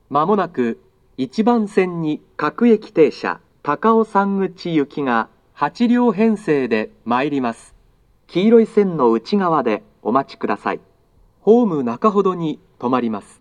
まもなく1番線に各駅停車高尾山口行きが8両編成で参ります。黄色い線の内側でお待ちください。ホーム中ほどに停まります。